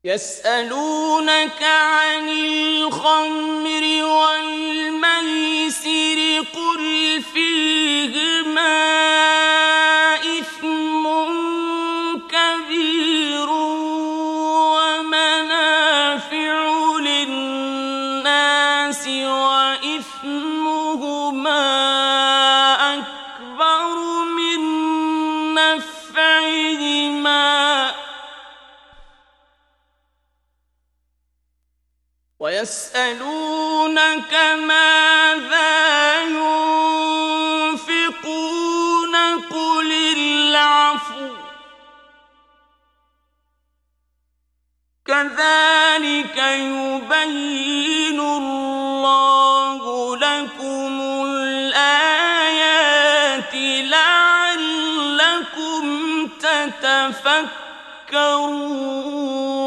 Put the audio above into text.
يسألونك عن الخمر والميسر قل فيهما إثم كبير ومنافع للناس وإثمهما أكبر من نفعهما ويسألونك ماذا ينفقون قل العفو كذلك يبين الله لكم الآيات لعلكم تتفكرون